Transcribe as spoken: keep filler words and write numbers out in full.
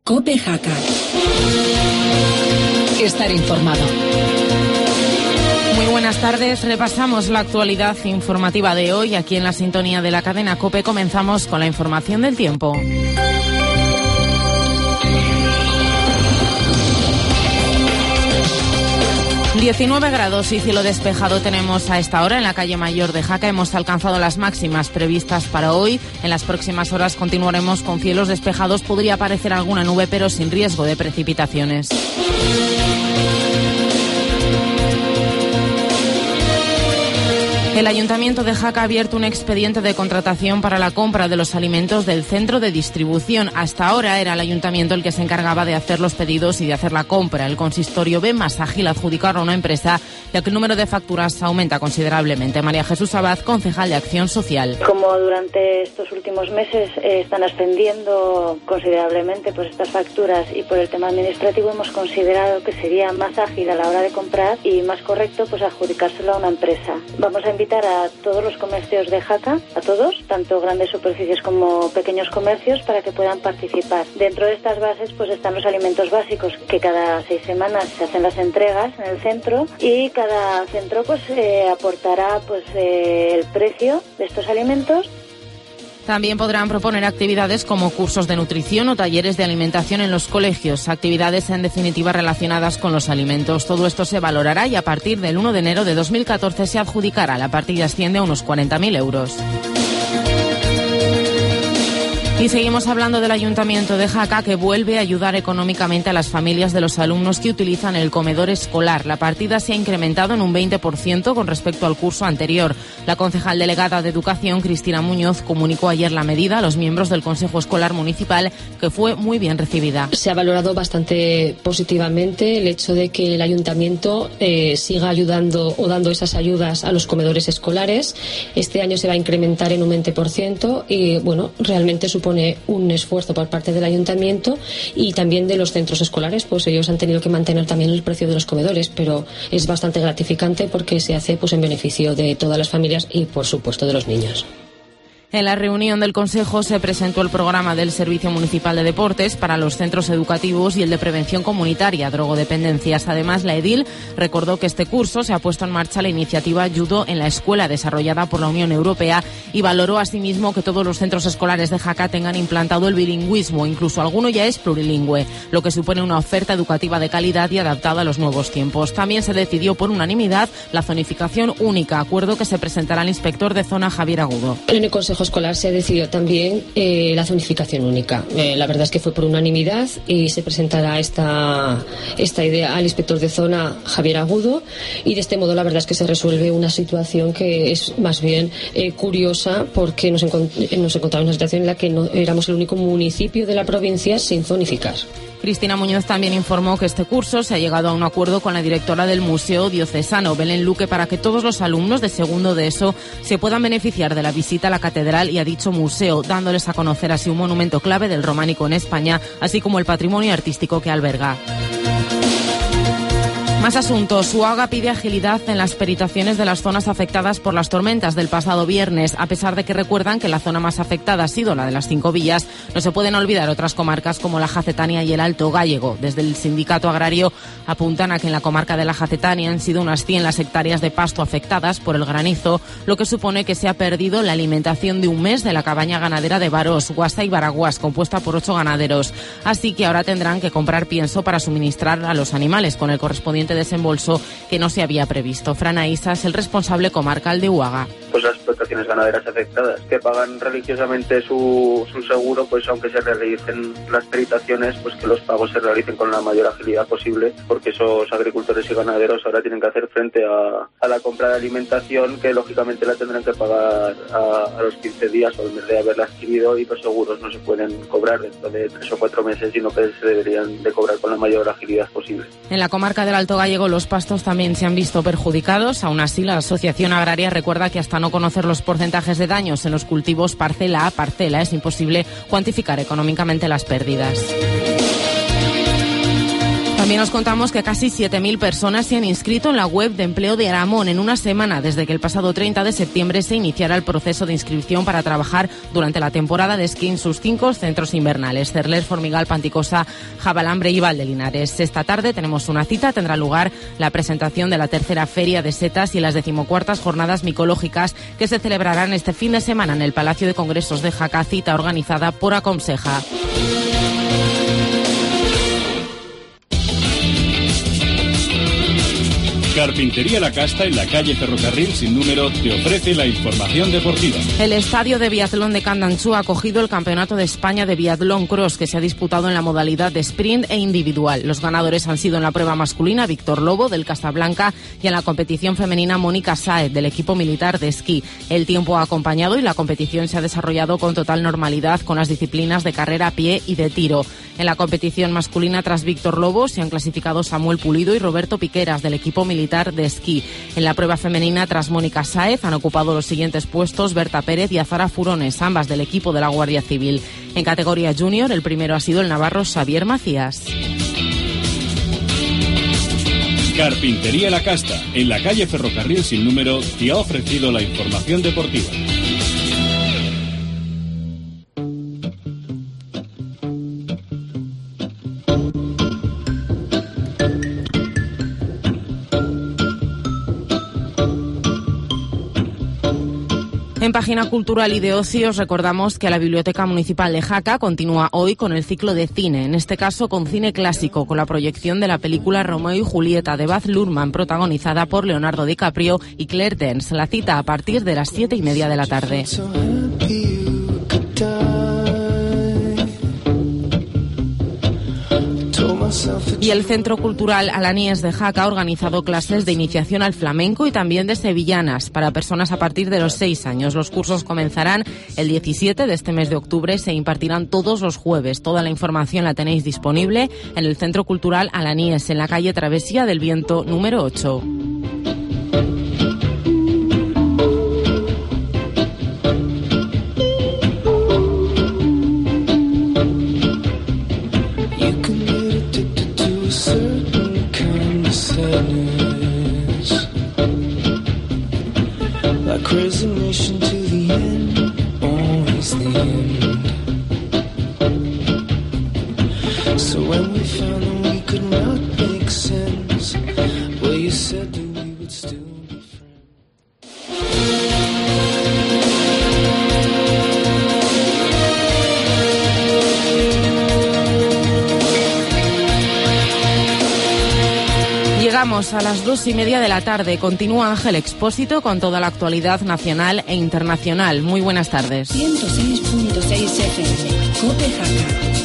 COPE Jaca. Estar informado. Muy buenas tardes, repasamos la actualidad informativa de hoy. Aquí en la sintonía de la cadena COPE comenzamos con la información del tiempo. diecinueve grados y cielo despejado tenemos a esta hora en la calle Mayor de Jaca. Hemos alcanzado las máximas previstas para hoy. En las próximas horas continuaremos con cielos despejados. Podría aparecer alguna nube, pero sin riesgo de precipitaciones. El Ayuntamiento de Jaca ha abierto un expediente de contratación para la compra de los alimentos del centro de distribución. Hasta ahora era el Ayuntamiento el que se encargaba de hacer los pedidos y de hacer la compra. El consistorio ve más ágil adjudicarlo a una empresa, ya que el número de facturas aumenta considerablemente. María Jesús Abad, concejal de Acción Social. Como durante estos últimos meses eh, están ascendiendo considerablemente pues estas facturas y por el tema administrativo, hemos considerado que sería más ágil a la hora de comprar y más correcto pues adjudicárselo a una empresa. Vamos a invitar a todos los comercios de Jaca, a todos, tanto grandes superficies como pequeños comercios, para que puedan participar. Dentro de estas bases pues están los alimentos básicos, que cada seis semanas se hacen las entregas en el centro y cada centro pues eh, aportará pues eh, el precio de estos alimentos. También podrán proponer actividades como cursos de nutrición o talleres de alimentación en los colegios, actividades en definitiva relacionadas con los alimentos. Todo esto se valorará y a partir del uno de enero de dos mil catorce se adjudicará. La partida asciende a unos cuarenta mil euros. Y seguimos hablando del Ayuntamiento de Jaca, que vuelve a ayudar económicamente a las familias de los alumnos que utilizan el comedor escolar. La partida se ha incrementado en un veinte por ciento con respecto al curso anterior. La concejal delegada de Educación, Cristina Muñoz, comunicó ayer la medida a los miembros del Consejo Escolar Municipal, que fue muy bien recibida. Se ha valorado bastante positivamente el hecho de que el Ayuntamiento eh, siga ayudando o dando esas ayudas a los comedores escolares. Este año se va a incrementar en un veinte por ciento y, bueno, realmente supone un esfuerzo por parte del Ayuntamiento y también de los centros escolares, pues ellos han tenido que mantener también el precio de los comedores, pero es bastante gratificante porque se hace pues en beneficio de todas las familias y, por supuesto, de los niños. En la reunión del Consejo se presentó el programa del Servicio Municipal de Deportes para los centros educativos y el de prevención comunitaria, drogodependencias. Además, la edil recordó que este curso se ha puesto en marcha la iniciativa Judo en la Escuela, desarrollada por la Unión Europea, y valoró asimismo que todos los centros escolares de Jaca tengan implantado el bilingüismo, incluso alguno ya es plurilingüe, lo que supone una oferta educativa de calidad y adaptada a los nuevos tiempos. También se decidió por unanimidad la zonificación única, acuerdo que se presentará al inspector de zona, Javier Agudo. En el Consejo Escolar se ha decidido también eh, la zonificación única. Eh, la verdad es que fue por unanimidad y se presentará esta, esta idea al inspector de zona, Javier Agudo, y de este modo la verdad es que se resuelve una situación que es más bien eh, curiosa, porque nos, encont- nos encontramos en una situación en la que no éramos el único municipio de la provincia sin zonificar. Cristina Muñoz también informó que este curso se ha llegado a un acuerdo con la directora del Museo Diocesano, Belén Luque, para que todos los alumnos de segundo de ESO se puedan beneficiar de la visita a la catedral y a dicho museo, dándoles a conocer así un monumento clave del románico en España, así como el patrimonio artístico que alberga. Más asuntos. UAGA pide agilidad en las peritaciones de las zonas afectadas por las tormentas del pasado viernes. A pesar de que recuerdan que la zona más afectada ha sido la de las Cinco Villas, no se pueden olvidar otras comarcas como la Jacetania y el Alto Gállego. Desde el sindicato agrario apuntan a que en la comarca de la Jacetania han sido unas cien las hectáreas de pasto afectadas por el granizo, lo que supone que se ha perdido la alimentación de un mes de la cabaña ganadera de Barós, Guasa y Baraguás, compuesta por ocho ganaderos. Así que ahora tendrán que comprar pienso para suministrar a los animales, con el correspondiente desembolso que no se había previsto. Fran Aísas, el responsable comarcal de UAGA. Pues las explotaciones ganaderas afectadas, que pagan religiosamente su, su seguro, pues aunque se realicen las peritaciones, pues que los pagos se realicen con la mayor agilidad posible, porque esos agricultores y ganaderos ahora tienen que hacer frente a, a la compra de alimentación, que lógicamente la tendrán que pagar a, a los quince días o al mes de haberla adquirido, y los seguros no se pueden cobrar dentro de tres o cuatro meses, sino que se deberían de cobrar con la mayor agilidad posible. En la comarca del Alto Gállego los pastos también se han visto perjudicados. Aún así, la Asociación Agraria recuerda que hasta no conocer los porcentajes de daños en los cultivos parcela a parcela es imposible cuantificar económicamente las pérdidas. También os contamos que casi siete mil personas se han inscrito en la web de empleo de Aramón en una semana desde que el pasado treinta de septiembre se iniciara el proceso de inscripción para trabajar durante la temporada de esquí en sus cinco centros invernales: Cerler, Formigal, Panticosa, Jabalambre y Valdelinares. Esta tarde tenemos una cita, tendrá lugar la presentación de la tercera Feria de Setas y las decimocuartas Jornadas Micológicas que se celebrarán este fin de semana en el Palacio de Congresos de Jaca, cita organizada por Acomseja. Carpintería La Casta, en la calle Ferrocarril sin número, te ofrece la información deportiva. El estadio de biatlón de Candanchú ha acogido el Campeonato de España de Biatlón Cross, que se ha disputado en la modalidad de sprint e individual. Los ganadores han sido en la prueba masculina Víctor Lobo, del Casablanca, y en la competición femenina Mónica Sáez, del equipo militar de esquí. El tiempo ha acompañado y la competición se ha desarrollado con total normalidad con las disciplinas de carrera a pie y de tiro. En la competición masculina, tras Víctor Lobo, se han clasificado Samuel Pulido y Roberto Piqueras, del equipo militar de esquí. En la prueba femenina, tras Mónica Sáez, han ocupado los siguientes puestos Berta Pérez y Azara Furones, ambas del equipo de la Guardia Civil. En categoría junior, el primero ha sido el navarro Xavier Macías. Carpintería La Casta, en la calle Ferrocarril sin número, te ha ofrecido la información deportiva. En página cultural y de ocio os recordamos que la Biblioteca Municipal de Jaca continúa hoy con el ciclo de cine, en este caso con cine clásico, con la proyección de la película Romeo y Julieta de Baz Luhrmann, protagonizada por Leonardo DiCaprio y Claire Danes. La cita a partir de las siete y media de la tarde. Y el Centro Cultural Alaníes de Jaca ha organizado clases de iniciación al flamenco y también de sevillanas para personas a partir de los seis años. Los cursos comenzarán el diecisiete de este mes de octubre, se impartirán todos los jueves. Toda la información la tenéis disponible en el Centro Cultural Alaníes, en la calle Travesía del Viento número ocho. Resignation to the end, always the end. So when we found that we could not make sense, well, you said that we would still be friends. Llegamos a las dos y media de la tarde. Continúa Ángel Expósito con toda la actualidad nacional e internacional. Muy buenas tardes. ciento seis punto seis F M, COPE Jaca.